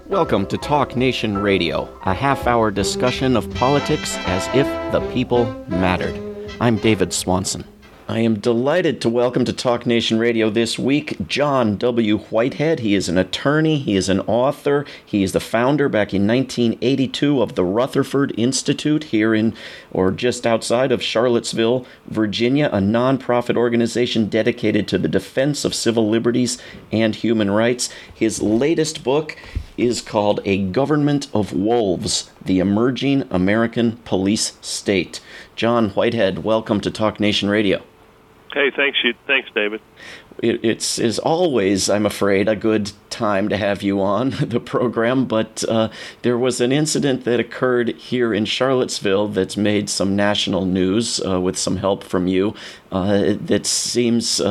Welcome to Talk Nation Radio, a half-hour discussion of politics as if the people mattered. I'm David Swanson. I am delighted to welcome to Talk Nation Radio this week John W. Whitehead. He is an attorney, he is an author, he is the founder back in 1982 of the Rutherford Institute here in, or just outside of Charlottesville, Virginia, a nonprofit organization dedicated to the defense of civil liberties and human rights. His latest book is called A Government of Wolves, The Emerging American Police State. John Whitehead, welcome to Talk Nation Radio. Hey, thanks, David. It's as always, I'm afraid, a good time to have you on the program, but there was an incident that occurred here in Charlottesville that's made some national news with some help from you that seems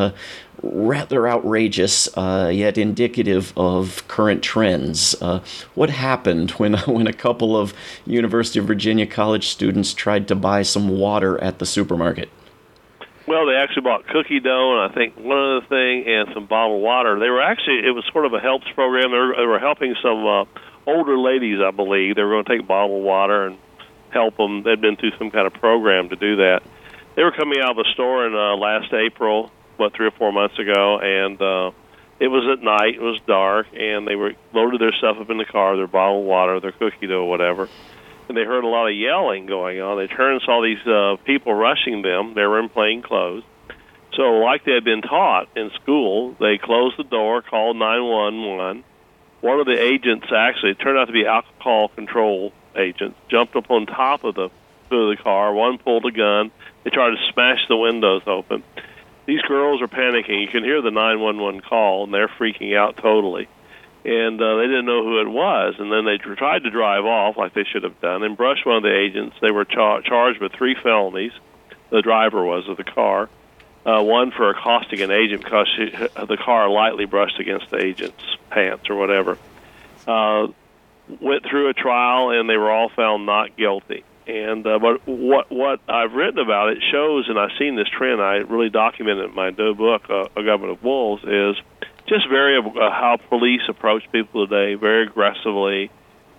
rather outrageous, yet indicative of current trends. What happened when a couple of University of Virginia college students tried to buy some water at the supermarket? Well, they actually bought cookie dough, and I think one other thing, and some bottled water. It was sort of a helps program. They were helping some older ladies, I believe. They were going to take bottled water and help them. They'd been through some kind of program to do that. They were coming out of a store in last April, 3 or 4 months ago, and it was at night. It was dark, and they were loaded their stuff up in the car, their bottled water, their cookie dough, whatever. And they heard a lot of yelling going on. They turned and saw these people rushing them. They were in plain clothes. So like they had been taught in school, they closed the door, called 911. One of the agents, actually, it turned out to be alcohol control agents, jumped up on top of the car. One pulled a gun. They tried to smash the windows open. These girls are panicking. You can hear the 911 call, and they're freaking out totally. And they didn't know who it was, and then they tried to drive off like they should have done and brushed one of the agents. They were charged with 3 felonies, the driver was of the car, one for accosting an agent because the car lightly brushed against the agent's pants or whatever. Went through a trial, and they were all found not guilty. And but what I've written about it shows, and I've seen this trend, I really documented in my new book, A Government of Wolves, is just how police approach people today, very aggressively,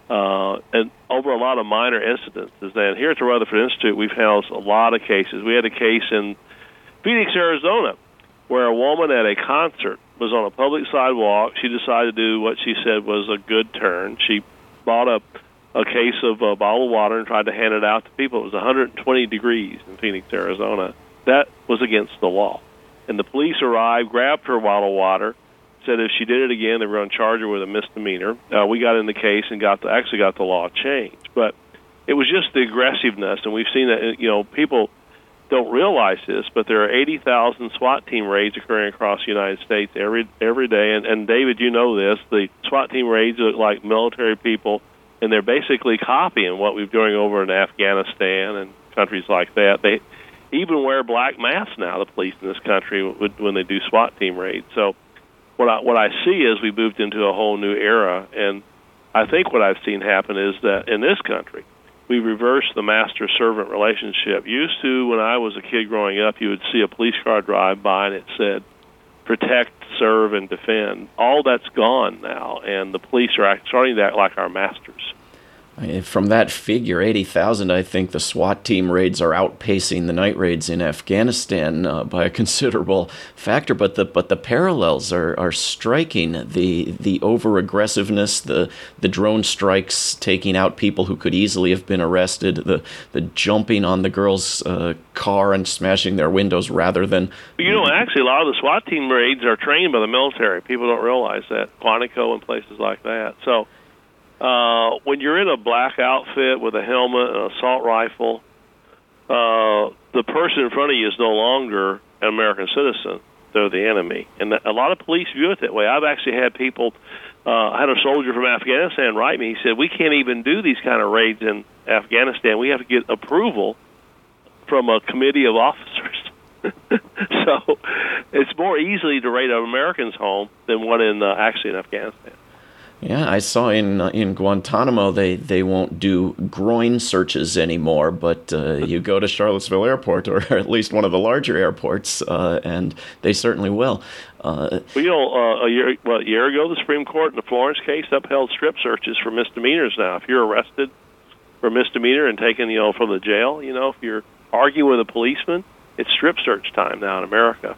and over a lot of minor incidences. And here at the Rutherford Institute, we've housed a lot of cases. We had a case in Phoenix, Arizona, where a woman at a concert was on a public sidewalk. She decided to do what she said was a good turn. She bought a case of bottled water and tried to hand it out to people. It was 120 degrees in Phoenix, Arizona. That was against the law. And the police arrived, grabbed her bottled water, said if she did it again, they were going to charge her with a misdemeanor. We got in the case and actually got the law changed. But it was just the aggressiveness, and we've seen that, people don't realize this, but there are 80,000 SWAT team raids occurring across the United States every day. And David, you know this, the SWAT team raids look like military people, and they're basically copying what we're doing over in Afghanistan and countries like that. They even wear black masks now, the police in this country, when they do SWAT team raids. So what I see is we moved into a whole new era, and I think what I've seen happen is that in this country, we reversed the master-servant relationship. Used to, when I was a kid growing up, you would see a police car drive by, and it said, protect, serve, and defend. All that's gone now, and the police are starting to act like our masters. From that figure, 80,000, I think the SWAT team raids are outpacing the night raids in Afghanistan by a considerable factor. But the parallels are striking. The over-aggressiveness, the drone strikes taking out people who could easily have been arrested, the jumping on the girl's car and smashing their windows rather than... Actually, a lot of the SWAT team raids are trained by the military. People don't realize that. Quantico and places like that. So... when you're in a black outfit with a helmet and an assault rifle, the person in front of you is no longer an American citizen. They're the enemy. And a lot of police view it that way. I've actually had people, I had a soldier from Afghanistan write me. He said, we can't even do these kind of raids in Afghanistan. We have to get approval from a committee of officers. So it's more easily to raid an American's home than one actually in Afghanistan. Yeah, I saw in Guantanamo they won't do groin searches anymore, but you go to Charlottesville Airport, or at least one of the larger airports, and they certainly will. Well, a year ago, the Supreme Court in the Florence case upheld strip searches for misdemeanors. Now, if you're arrested for a misdemeanor and taken, from the jail, if you're arguing with a policeman, it's strip search time now in America.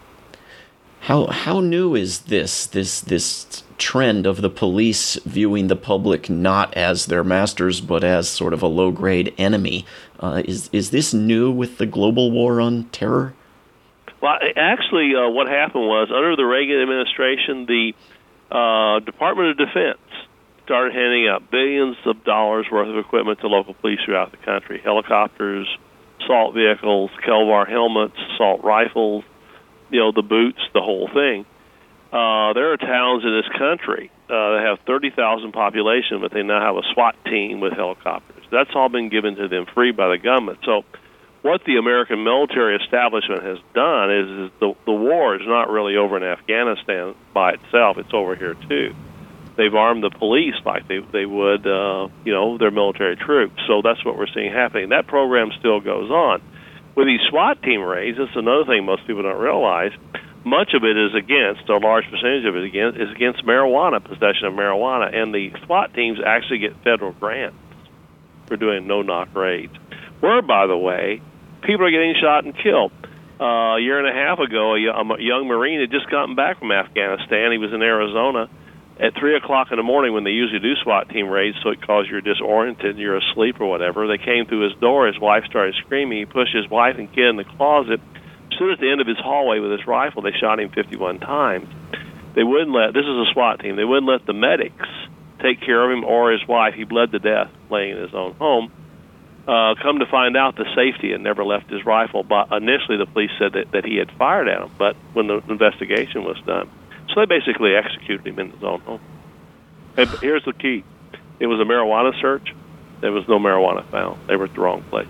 How new is this trend of the police viewing the public not as their masters but as sort of a low grade enemy? Is this new with the global war on terror? Well, actually, what happened was under the Reagan administration, the Department of Defense started handing out billions of dollars worth of equipment to local police throughout the country: helicopters, assault vehicles, Kelvar helmets, assault rifles, the boots, the whole thing. There are towns in this country that have 30,000 population, but they now have a SWAT team with helicopters. That's all been given to them free by the government. So what the American military establishment has done is the war is not really over in Afghanistan by itself. It's over here, too. They've armed the police like they would, their military troops. So that's what we're seeing happening. That program still goes on. With these SWAT team raids, that's another thing most people don't realize. Much of it is against, a large percentage of it is against marijuana, possession of marijuana. And the SWAT teams actually get federal grants for doing no-knock raids. Where, by the way, people are getting shot and killed. A year and a half ago, a young Marine had just gotten back from Afghanistan. He was in Arizona at 3 o'clock in the morning when they usually do SWAT team raids, so it calls you're disoriented, you're asleep or whatever. They came through his door. His wife started screaming. He pushed his wife and kid in the closet, stood at the end of his hallway with his rifle. They shot him 51 times. They wouldn't let, this is a SWAT team, they wouldn't let the medics take care of him or his wife. He bled to death laying in his own home. Come to find out, the safety had never left his rifle. But initially, the police said that he had fired at him, but when the investigation was done. So they basically executed him in his own home. And here's the key. It was a marijuana search. There was no marijuana found. They were at the wrong place.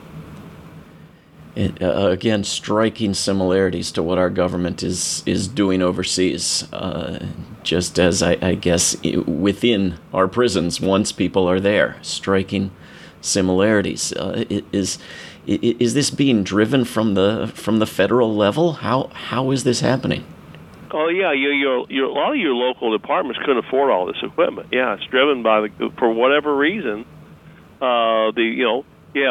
Again, striking similarities to what our government is doing overseas. Just as, I guess, within our prisons, once people are there, striking similarities. Is this being driven from the federal level? How is this happening? Oh yeah, a lot of your local departments couldn't afford all this equipment. Yeah, it's driven by for whatever reason. The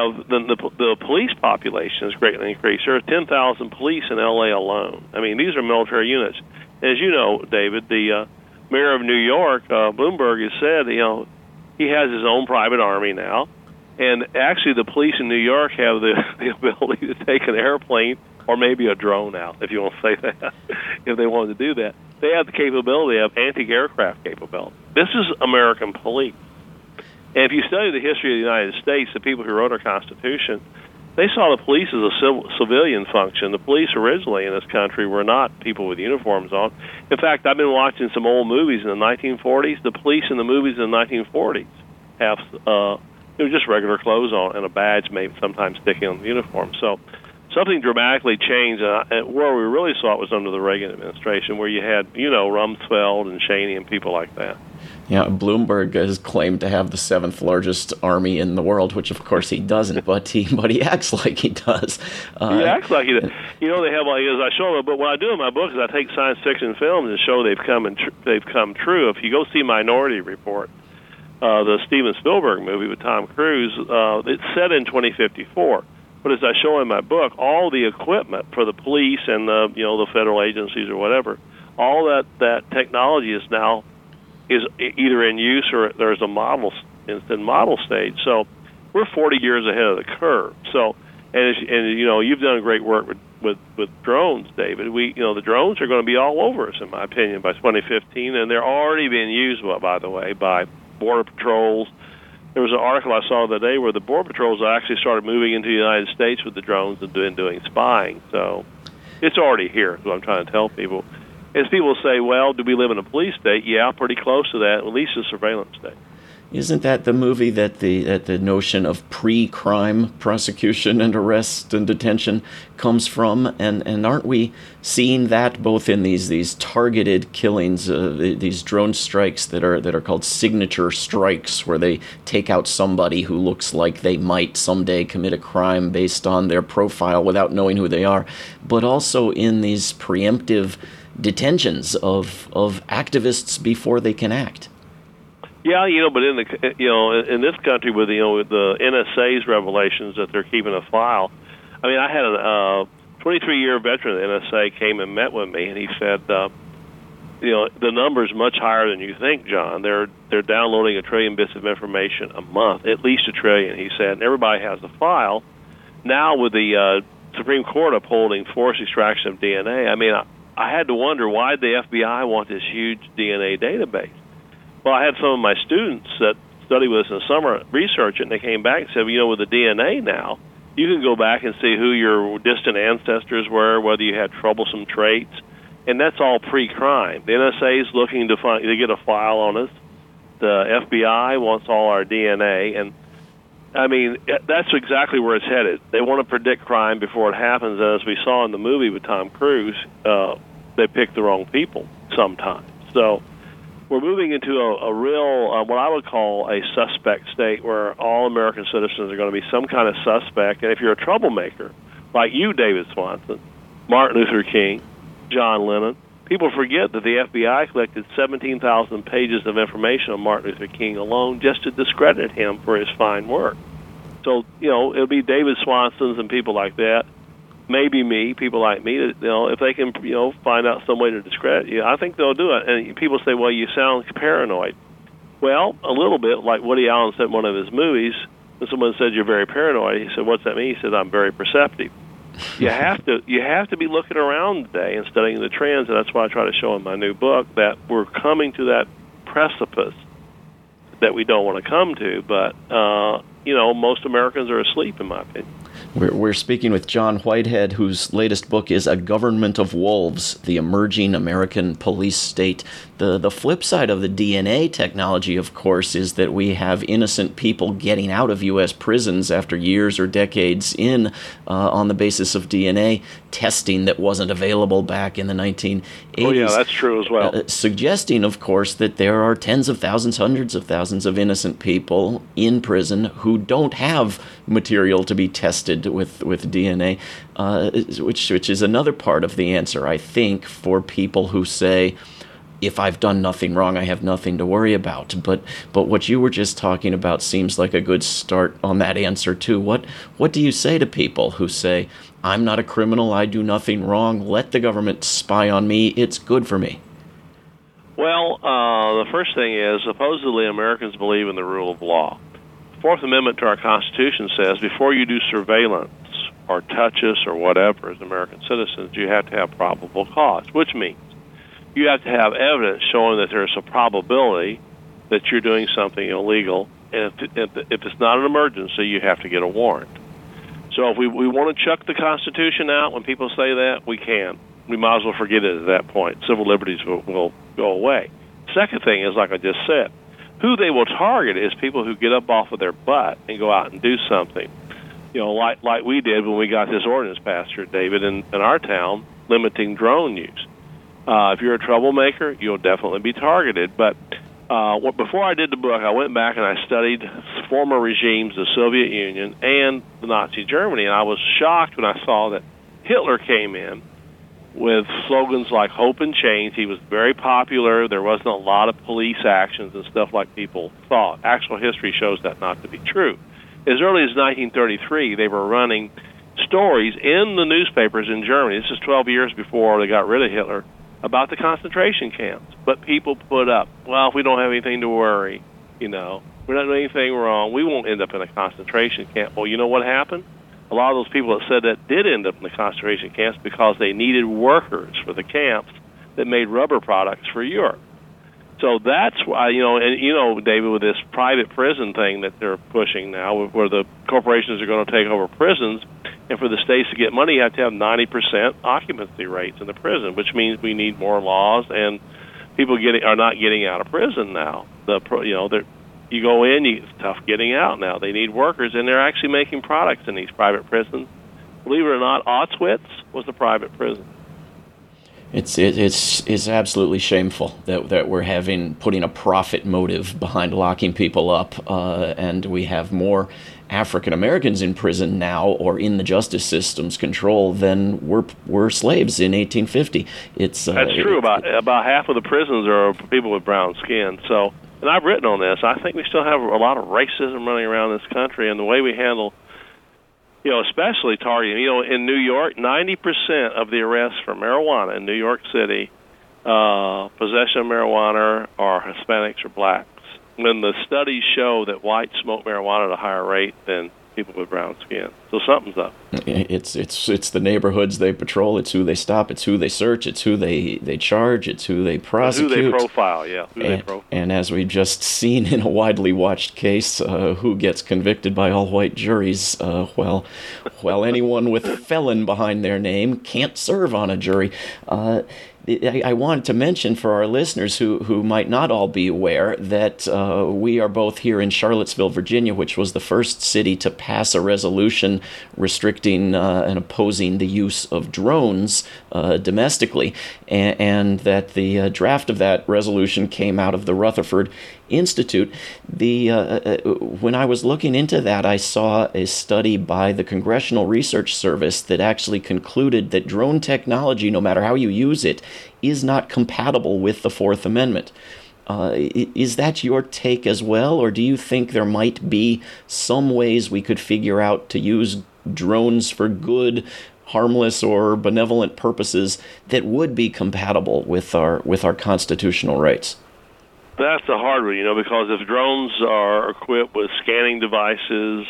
police population has greatly increased. There are 10,000 police in L.A. alone. I mean, these are military units. As you know, David, the mayor of New York, Bloomberg, has said he has his own private army now, and actually the police in New York have the ability to take an airplane or maybe a drone out, if you want to say that, if they wanted to do that. They have the capability of anti-aircraft capability. This is American police. And if you study the history of the United States, the people who wrote our Constitution, they saw the police as a civilian function. The police originally in this country were not people with uniforms on. In fact, I've been watching some old movies in the 1940s. The police in the movies in the 1940s have just regular clothes on and a badge maybe sometimes sticking on the uniform. So something dramatically changed. Where we really saw it was under the Reagan administration, where you had, Rumsfeld and Cheney and people like that. Yeah, Bloomberg has claimed to have the 7th largest army in the world, which of course he doesn't, but he acts like he does. He acts like he does. They have, as I show them, but what I do in my book is I take science fiction films and show they've come true. If you go see Minority Report, the Steven Spielberg movie with Tom Cruise, it's set in 2054. But as I show in my book, all the equipment for the police and the federal agencies or whatever, all that technology is now either in use or there's a model in model stage. So we're 40 years ahead of the curve. So and you've done great work with drones, David. The drones are going to be all over us, in my opinion, by 2015, and they're already being used, by the way, by border patrols. There was an article I saw the other day where the border patrols actually started moving into the United States with the drones and doing spying. So it's already here, is what I'm trying to tell people. As people say, well, do we live in a police state? Yeah, pretty close to that, at least a surveillance state. Isn't that the movie that the notion of pre-crime prosecution and arrest and detention comes from? And aren't we seeing that both in these targeted killings, these drone strikes that are called signature strikes, where they take out somebody who looks like they might someday commit a crime based on their profile without knowing who they are, but also in these preemptive detentions of activists before they can act? Yeah, but in this country with the NSA's revelations that they're keeping a file. I mean, I had a 23-year veteran of the NSA came and met with me, and he said, the number's much higher than you think, John. They're downloading 1 trillion bits of information a month, at least 1 trillion. He said, and everybody has the file. Now with the Supreme Court upholding forced extraction of DNA, I mean, I had to wonder why the FBI want this huge DNA database. Well, I had some of my students that study with us in the summer research it, and they came back and said, with the DNA now, you can go back and see who your distant ancestors were, whether you had troublesome traits, and that's all pre-crime. The NSA is looking to get a file on us. The FBI wants all our DNA, and I mean, that's exactly where it's headed. They want to predict crime before it happens, and as we saw in the movie with Tom Cruise, they picked the wrong people sometimes. So we're moving into a real, what I would call a suspect state, where all American citizens are going to be some kind of suspect. And if you're a troublemaker, like you, David Swanson, Martin Luther King, John Lennon, people forget that the FBI collected 17,000 pages of information on Martin Luther King alone just to discredit him for his fine work. So, it'll be David Swansons and people like that. Maybe me, people like me, if they can, find out some way to discredit you, I think they'll do it. And people say, well, you sound paranoid. Well, a little bit, like Woody Allen said in one of his movies, when someone said you're very paranoid, he said, what's that mean? He said, I'm very perceptive. You have to be looking around today and studying the trends, and that's why I try to show in my new book that we're coming to that precipice that we don't want to come to, but, most Americans are asleep, in my opinion. We're speaking with John Whitehead, whose latest book is A Government of Wolves, the Emerging American Police State. The flip side of the DNA technology, of course, is that we have innocent people getting out of U.S. prisons after years or decades on the basis of DNA testing that wasn't available back in the 1980s. Oh, yeah, that's true as well. Suggesting, of course, that there are tens of thousands, hundreds of thousands of innocent people in prison who don't have material to be tested with DNA, which is another part of the answer, I think, for people who say, if I've done nothing wrong, I have nothing to worry about. But what you were just talking about seems like a good start on that answer, too. What do you say to people who say, I'm not a criminal, I do nothing wrong, let the government spy on me, it's good for me? Well, the first thing is, supposedly Americans believe in the rule of law. The Fourth Amendment to our Constitution says before you do surveillance or touch us or whatever as American citizens, you have to have probable cause, which means you have to have evidence showing that there's a probability that you're doing something illegal, and if it's not an emergency, you have to get a warrant. So if we want to chuck the Constitution out when people say that, we can. We might as well forget it at that point. Civil liberties will go away. Second thing is, like I just said, who they will target is people who get up off of their butt and go out and do something. Like we did when we got this ordinance passed here, David, in our town, limiting drone use. If you're a troublemaker, you'll definitely be targeted. But before I did the book, I went back and I studied former regimes, the Soviet Union and the Nazi Germany, and I was shocked when I saw that Hitler came in with slogans like hope and change. He was very popular. There wasn't a lot of police actions and stuff like people thought. Actual history shows that not to be true. As early as 1933, they were running stories in the newspapers in Germany. This is 12 years before they got rid of Hitler, about the concentration camps. But people put up, well, if we don't have anything to worry, we're not doing anything wrong, we won't end up in a concentration camp. Well, you know what happened? A lot of those people that said that did end up in the concentration camps because they needed workers for the camps that made rubber products for Europe. So that's why, David, with this private prison thing that they're pushing now, where the corporations are going to take over prisons, and for the states to get money, you have to have 90% occupancy rates in the prison, which means we need more laws, and people are not getting out of prison now. you go in, it's tough getting out now. They need workers, and they're actually making products in these private prisons. Believe it or not, Auschwitz was a private prison. It's absolutely shameful that we're putting a profit motive behind locking people up, and we have more African Americans in prison now or in the justice system's control than were slaves in 1850. That's true. About half of the prisons are people with brown skin. So, and I've written on this. I think we still have a lot of racism running around this country, and the way we handle, especially targeting. In New York, 90% of the arrests for marijuana in New York City, possession of marijuana, are Hispanics or blacks. When the studies show that whites smoke marijuana at a higher rate than people with brown skin. So something's up. It's the neighborhoods they patrol. It's who they stop. It's who they search. It's who they charge. It's who they prosecute. Who they profile, yeah. They profile. And as we've just seen in a widely watched case, who gets convicted by all-white juries? Well, anyone with felon behind their name can't serve on a jury. I wanted to mention for our listeners who might not all be aware that we are both here in Charlottesville, Virginia, which was the first city to pass a resolution restricting and opposing the use of drones domestically, and that the draft of that resolution came out of the Rutherford Institute. When I was looking into that, I saw a study by the Congressional Research Service that actually concluded that drone technology, no matter how you use it, is not compatible with the Fourth Amendment. Is that your take as well, or do you think there might be some ways we could figure out to use drones for good, harmless, or benevolent purposes that would be compatible with our constitutional rights? That's the hard one, because if drones are equipped with scanning devices,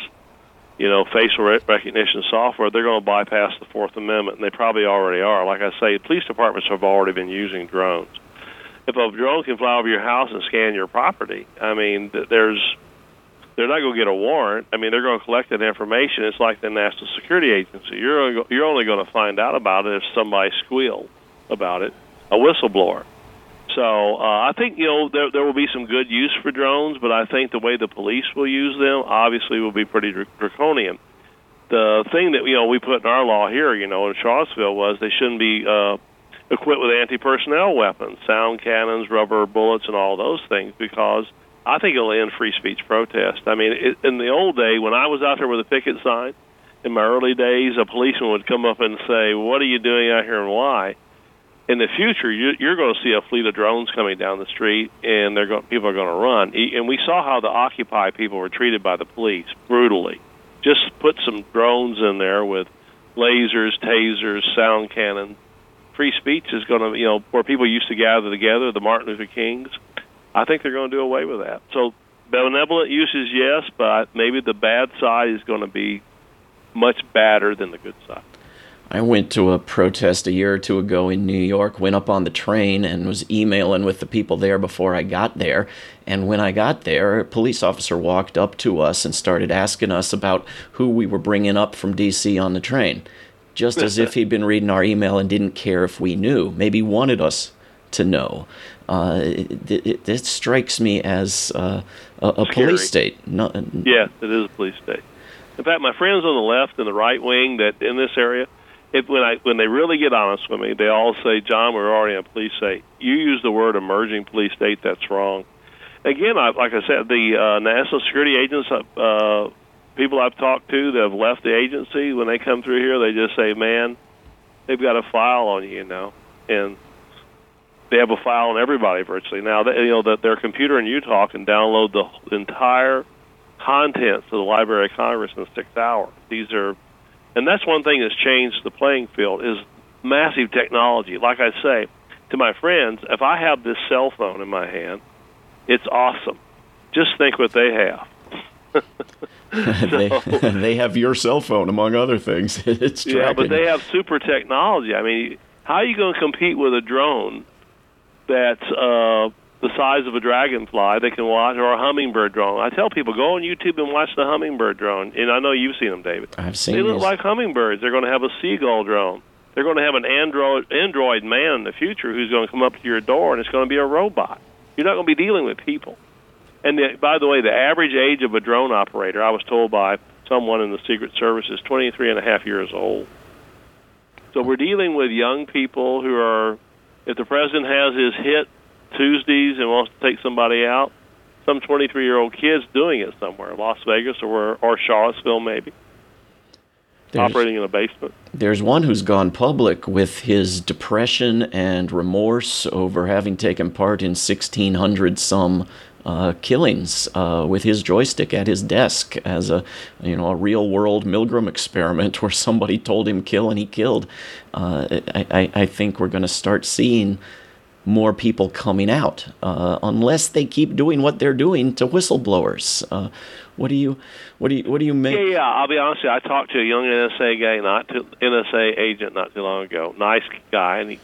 facial recognition software, they're going to bypass the Fourth Amendment, and they probably already are. Like I say, police departments have already been using drones. If a drone can fly over your house and scan your property, they're not going to get a warrant. They're going to collect that information. It's like the National Security Agency. You're only going to find out about it if somebody squeals about it, a whistleblower. So I think, there will be some good use for drones, but I think the way the police will use them obviously will be pretty draconian. The thing that, we put in our law here, in Charlottesville was they shouldn't be equipped with anti-personnel weapons, sound cannons, rubber bullets, and all those things, because I think it'll end free speech protest. In the old day, when I was out there with a picket sign, in my early days, a policeman would come up and say, "What are you doing out here and why?" In the future, you're going to see a fleet of drones coming down the street, and people are going to run. And we saw how the Occupy people were treated by the police, brutally. Just put some drones in there with lasers, tasers, sound cannons. Free speech is going to, where people used to gather together, the Martin Luther Kings, I think they're going to do away with that. So benevolent uses, yes, but maybe the bad side is going to be much badder than the good side. I went to a protest a year or two ago in New York, went up on the train and was emailing with the people there before I got there. And when I got there, a police officer walked up to us and started asking us about who we were bringing up from D.C. on the train, just as if he'd been reading our email and didn't care if we knew, maybe wanted us to know. It strikes me as a police state. Yes, it is a police state. In fact, my friends on the left and the right wing that in this area, when they really get honest with me, they all say, "John, we're already in a police state. You use the word emerging police state. That's wrong." Again, like I said, the national security agents, people I've talked to that have left the agency, when they come through here, they just say, "Man, they've got a file on you, and they have a file on everybody virtually now. That their computer in Utah can download the entire contents of the Library of Congress in 6 hours. And that's one thing that's changed the playing field is massive technology. Like I say to my friends, if I have this cell phone in my hand, it's awesome. Just think what they have. They have your cell phone, among other things. It's tracking. Yeah, but they have super technology. How are you going to compete with a drone that's the size of a dragonfly they can watch, or a hummingbird drone? I tell people, go on YouTube and watch the hummingbird drone. And I know you've seen them, David. I've seen them. They look these. like hummingbirds. They're going to have a seagull drone. They're going to have an android man in the future who's going to come up to your door, and it's going to be a robot. You're not going to be dealing with people. And by the way, the average age of a drone operator, I was told by someone in the Secret Service, is 23 and a half years old. So we're dealing with young people who are, if the president has his hit Tuesdays and wants to take somebody out, some 23-year-old kid's doing it somewhere, Las Vegas or Charlottesville maybe, operating in a basement. There's one who's gone public with his depression and remorse over having taken part in 1,600-some killings with his joystick at his desk as a real-world Milgram experiment where somebody told him kill and he killed. I think we're going to start seeing more people coming out unless they keep doing what they're doing to whistleblowers. What do you make? Yeah. I'll be honest with you. I talked to a young NSA agent not too long ago. Nice guy, and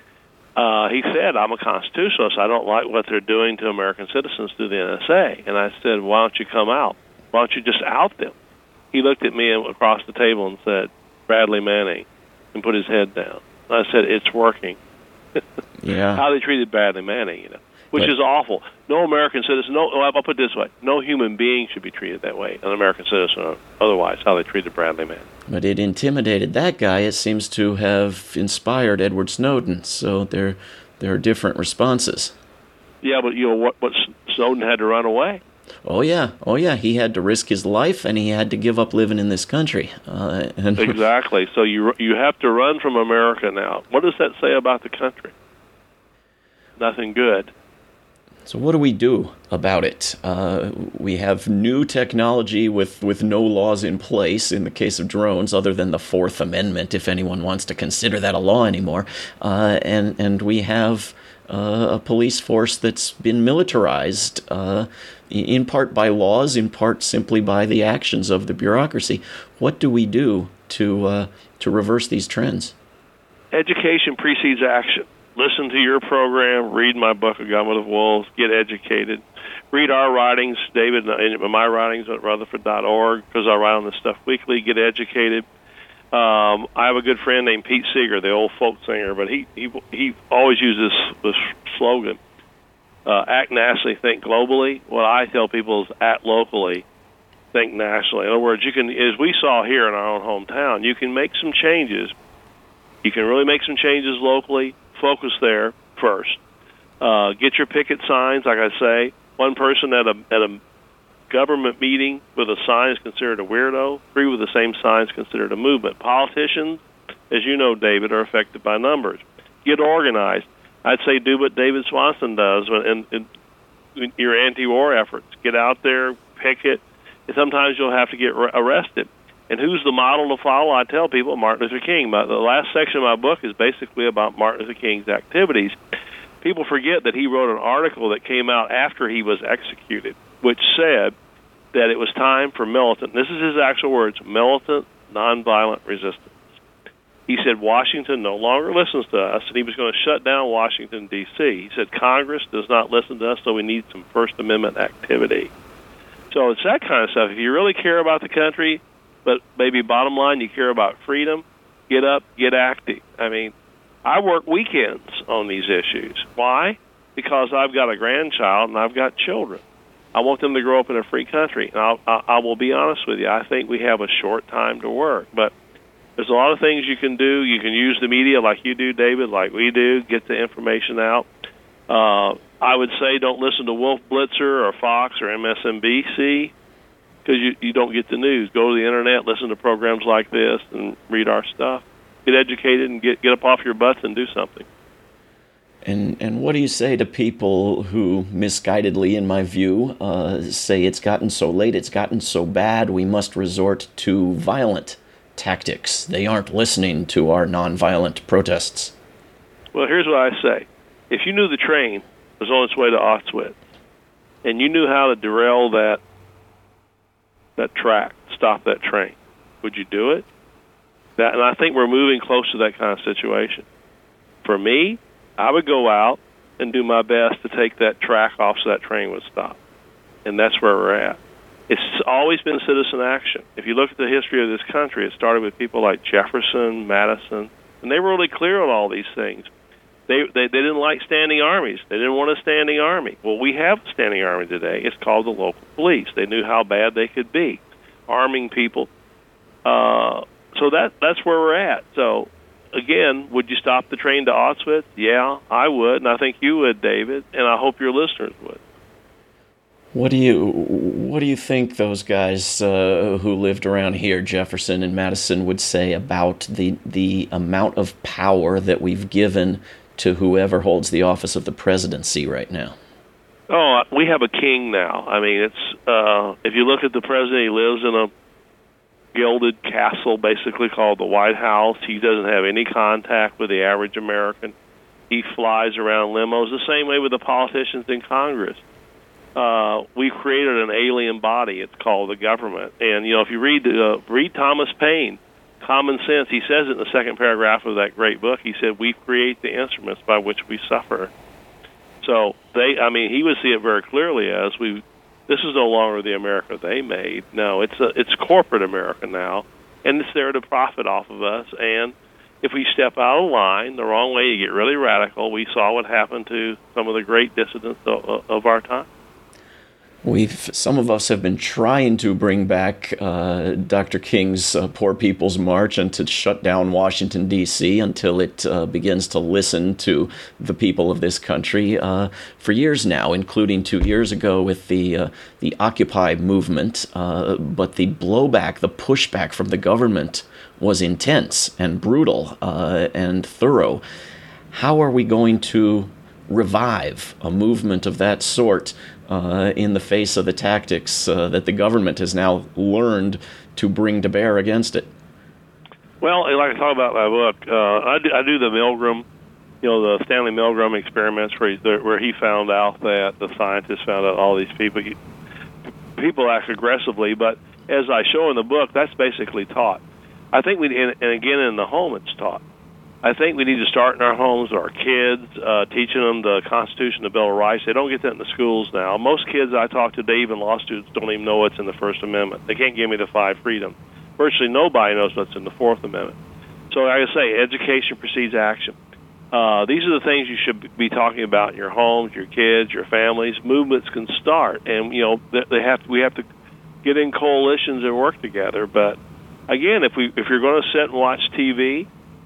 he said, "I'm a constitutionalist. I don't like what they're doing to American citizens through the NSA." And I said, "Why don't you come out? Why don't you just out them?" He looked at me across the table and said, "Bradley Manning," and put his head down. And I said, "It's working." Yeah. How they treated Bradley Manning, which is awful. No American citizen. I'll put it this way: no human being should be treated that way, an American citizen or otherwise. How they treated Bradley Manning. But it intimidated that guy. It seems to have inspired Edward Snowden. So there are different responses. Yeah, but what Snowden had to run away. Oh yeah. He had to risk his life, and he had to give up living in this country. Exactly. So you have to run from America now. What does that say about the country? Nothing good. So what do we do about it? We have new technology with no laws in place in the case of drones, other than the Fourth Amendment, if anyone wants to consider that a law anymore. And we have a police force that's been militarized, in part by laws, in part simply by the actions of the bureaucracy. What do we do to reverse these trends? Education precedes action. Listen to your program, read my book, A Government of Wolves, get educated. Read our writings, David, my writings at Rutherford.org, because I write on this stuff weekly. Get educated. I have a good friend named Pete Seeger, the old folk singer, but he always uses this slogan, act nationally, think globally. What I tell people is act locally, think nationally. In other words, you can, as we saw here in our own hometown, you can make some changes. You can really make some changes locally. Focus there first. Get your picket signs. Like I say, one person at a government meeting with a sign is considered a weirdo. 3 with the same sign is considered a movement. Politicians, as you know, David, are affected by numbers. Get organized. I'd say do what David Swanson does in your anti-war efforts. Get out there, picket, and sometimes you'll have to get arrested. And who's the model to follow? I tell people Martin Luther King. The last section of my book is basically about Martin Luther King's activities. People forget that he wrote an article that came out after he was executed, which said that it was time for militant, this is his actual words, militant nonviolent resistance. He said Washington no longer listens to us, and he was going to shut down Washington, D.C. He said Congress does not listen to us, so we need some First Amendment activity. So it's that kind of stuff. If you really care about the country, but maybe bottom line, you care about freedom, get up, get active. I mean, I work weekends on these issues. Why? Because I've got a grandchild and I've got children. I want them to grow up in a free country. And I will be honest with you, I think we have a short time to work. But there's a lot of things you can do. You can use the media like you do, David, like we do, get the information out. I would say don't listen to Wolf Blitzer or Fox or MSNBC, because you don't get the news. Go to the internet, listen to programs like this, and read our stuff. Get educated and get up off your butts and do something. And what do you say to people who, misguidedly, in my view, say it's gotten so late, it's gotten so bad, we must resort to violent tactics? They aren't listening to our nonviolent protests. Well, here's what I say. If you knew the train was on its way to Auschwitz, and you knew how to derail that track, stop that train, would you do it? And I think we're moving close to that kind of situation. For me, I would go out and do my best to take that track off so that train would stop. And that's where we're at. It's always been citizen action. If you look at the history of this country, it started with people like Jefferson, Madison, and they were really clear on all these things. They didn't like standing armies. They didn't want a standing army. Well, we have a standing army today. It's called the local police. They knew how bad they could be, arming people. So that's where we're at. So, again, would you stop the train to Auschwitz? Yeah, I would, and I think you would, David, and I hope your listeners would. What do you think those guys who lived around here, Jefferson and Madison, would say about the amount of power that we've given to whoever holds the office of the presidency right now? Oh, we have a king now. I mean, it's if you look at the president, he lives in a gilded castle, basically called the White House. He doesn't have any contact with the average American. He flies around limos the same way with the politicians in Congress. We created an alien body. It's called the government. And, if you read Thomas Paine, Common Sense, he says it in the second paragraph of that great book. He said, we create the instruments by which we suffer. So he would see it very clearly as this is no longer the America they made. No, it's corporate America now, and it's there to profit off of us. And if we step out of line the wrong way, you get really radical. We saw what happened to some of the great dissidents of our time. Some of us have been trying to bring back Dr. King's Poor People's March and to shut down Washington, D.C. until it begins to listen to the people of this country for years now, including 2 years ago with the Occupy movement. But the blowback, the pushback from the government was intense and brutal and thorough. How are we going to revive a movement of that sort in the face of the tactics that the government has now learned to bring to bear against it? Well, like I talk about in my book, I do the Milgram, the Stanley Milgram experiments where he found out that the scientists found out all these people act aggressively. But as I show in the book, that's basically taught. I think and again in the home it's taught. I think we need to start in our homes with our kids, teaching them the Constitution, the Bill of Rights. They don't get that in the schools now. Most kids I talk to, even law students, don't even know what's in the First Amendment. They can't give me the 5 freedoms. Virtually nobody knows what's in the Fourth Amendment. So like I say, education precedes action. These are the things you should be talking about in your homes, your kids, your families. Movements can start, and we have to get in coalitions and work together. But again, if you're going to sit and watch TV,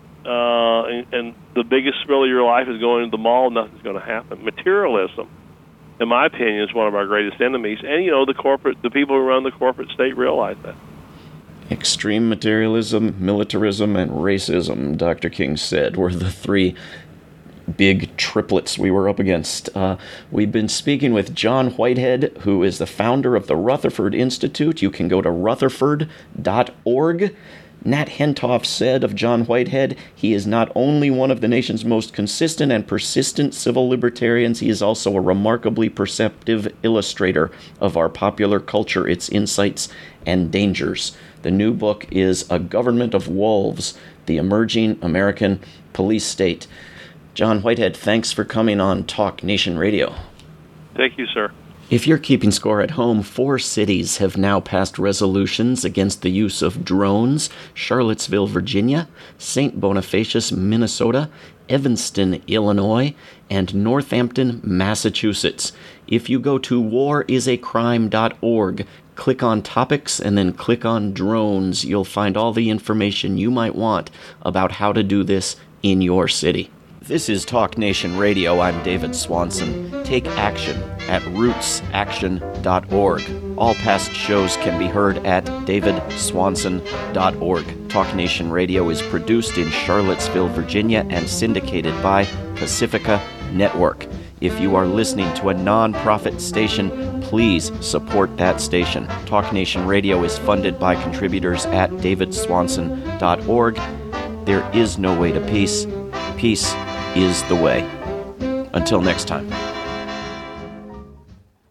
and the biggest thrill of your life is going to the mall, nothing's going to happen. Materialism, in my opinion, is one of our greatest enemies. And, the people who run the corporate state realize that. Extreme materialism, militarism, and racism, Dr. King said, were the 3 big triplets we were up against. We've been speaking with John Whitehead, who is the founder of the Rutherford Institute. You can go to rutherford.org. Nat Hentoff said of John Whitehead, he is not only one of the nation's most consistent and persistent civil libertarians, he is also a remarkably perceptive illustrator of our popular culture, its insights and dangers. The new book is A Government of Wolves, the Emerging American Police State. John Whitehead, thanks for coming on Talk Nation Radio. Thank you, sir. If you're keeping score at home, 4 cities have now passed resolutions against the use of drones: Charlottesville, Virginia, St. Bonifacius, Minnesota, Evanston, Illinois, and Northampton, Massachusetts. If you go to warisacrime.org, click on topics and then click on drones, you'll find all the information you might want about how to do this in your city. This is Talk Nation Radio. I'm David Swanson. Take action at rootsaction.org. All past shows can be heard at davidswanson.org. Talk Nation Radio is produced in Charlottesville, Virginia, and syndicated by Pacifica Network. If you are listening to a non-profit station, please support that station. Talk Nation Radio is funded by contributors at davidswanson.org. There is no way to peace. Peace is the way. Until next time.